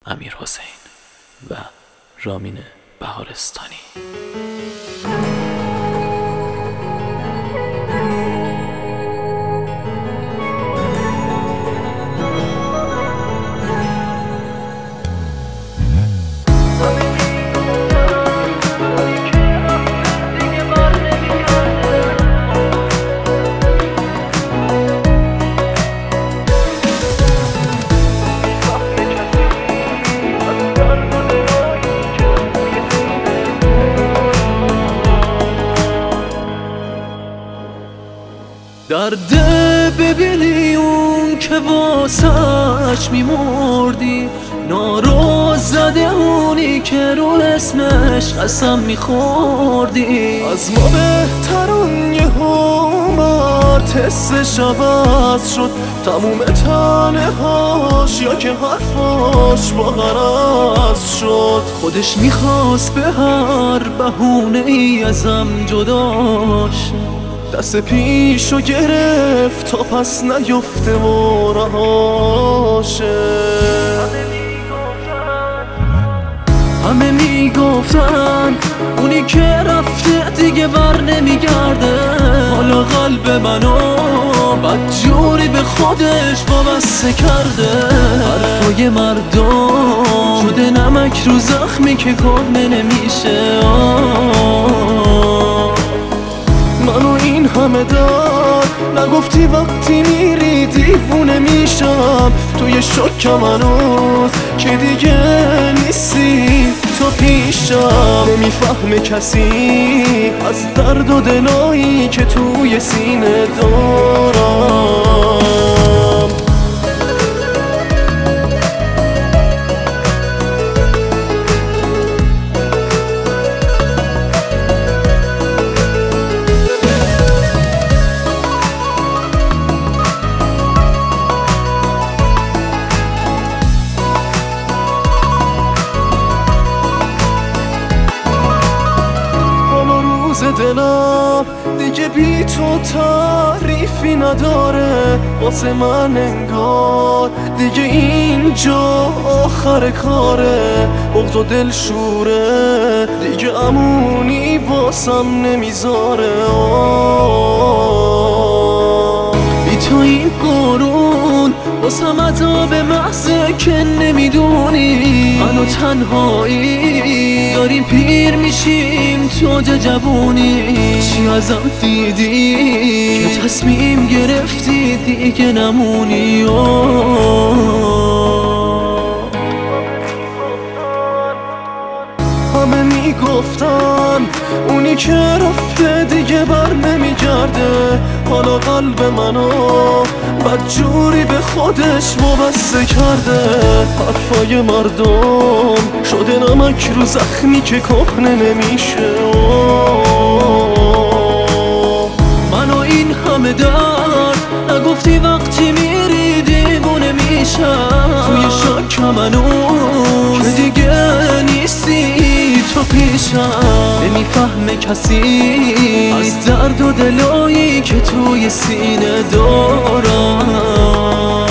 امیرحسین و رامین بهارستانی. درده ببینی اون که واسش میمردی، نارو زده اونی که رو اسمش قسم میخوردی. از ما بهتر اون یه اومد حسش عوض شد، تموم تنهاش یا که حرفاش با غرض شد. خودش میخواست به هر بهونه ای ازم جداش، دست پیشو گرفت تا پس نیفته و رهاشه. همه میگفتن اونی که رفته دیگه بر نمیگرده، حالا قلب منو بدجوری به خودش وابسته کرده. حرفای مردم شده نمک رو زخمی که کهنه نمیشه. منو این همه دار نگفتی وقتی میری دیوونه میشم. توی شکم هنوز که دیگه نیستی تو پیشم. نمیفهمه کسی از درد و دلایی که توی سینه دارم. دلم دیگه بی تو تعریفی نداره واسه من، انگار دیگه اینجا آخر کاره. بغض و دل شوره دیگه امونی واسم نمیذاره. بی تو این قرون واسم عذاب محضه که نمیدونی. منو تنهایی داریم پیر میشیم تو جوونی. چی ازم دیدی که تصمیم گرفتی دیگه نمونی؟ همه میگفتن اونی که رفته دیگه بر نمیگرده، حالا قلب منو بدجوری به خودش وابسته کرده. حرفای مردم شده نمک رو زخمی که کهنه نمیشه. منو این همه درد نگفتی وقتی میری دیوونه میشم. توی شک منوز که دیگه نیستی تو پیشم. نمیفهمه کسی از درد و دلایی که توی سینه دارم.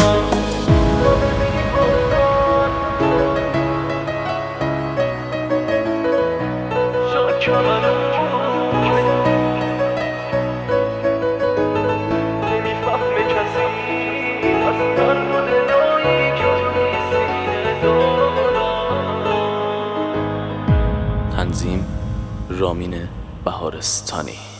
نمیفهمه کسی از درد و دلایی که توی سینه دارم. تنظیم رامین بهارستانی.